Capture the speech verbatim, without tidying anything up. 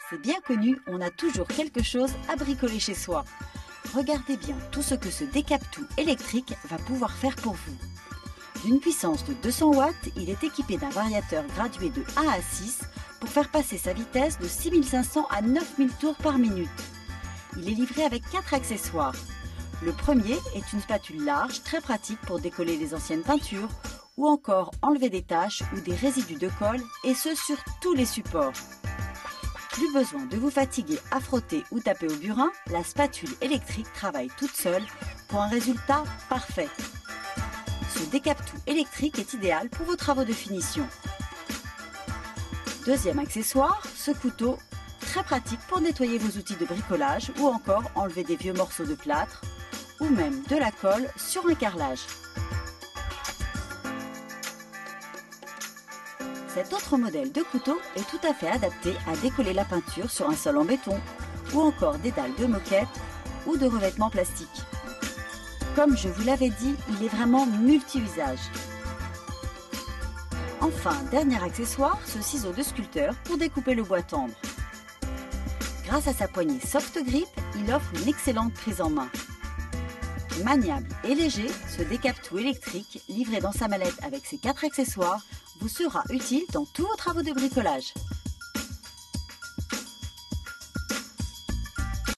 C'est bien connu, on a toujours quelque chose à bricoler chez soi. Regardez bien tout ce que ce décap-tout électrique va pouvoir faire pour vous. D'une puissance de deux cents watts, il est équipé d'un variateur gradué de un à six pour faire passer sa vitesse de six mille cinq cents à neuf mille tours par minute. Il est livré avec quatre accessoires. Le premier est une spatule large, très pratique pour décoller les anciennes peintures ou encore enlever des taches ou des résidus de colle, et ce sur tous les supports. Plus besoin de vous fatiguer à frotter ou taper au burin, la spatule électrique travaille toute seule pour un résultat parfait. Ce décap-tout électrique est idéal pour vos travaux de finition. Deuxième accessoire, ce couteau très pratique pour nettoyer vos outils de bricolage ou encore enlever des vieux morceaux de plâtre ou même de la colle sur un carrelage. Cet autre modèle de couteau est tout à fait adapté à décoller la peinture sur un sol en béton ou encore des dalles de moquette ou de revêtement plastique. Comme je vous l'avais dit, il est vraiment multi-usage. Enfin, dernier accessoire, ce ciseau de sculpteur pour découper le bois tendre. Grâce à sa poignée soft grip, il offre une excellente prise en main. Maniable et léger, ce décap-tout électrique, livré dans sa mallette avec ses quatre accessoires, vous sera utile dans tous vos travaux de bricolage.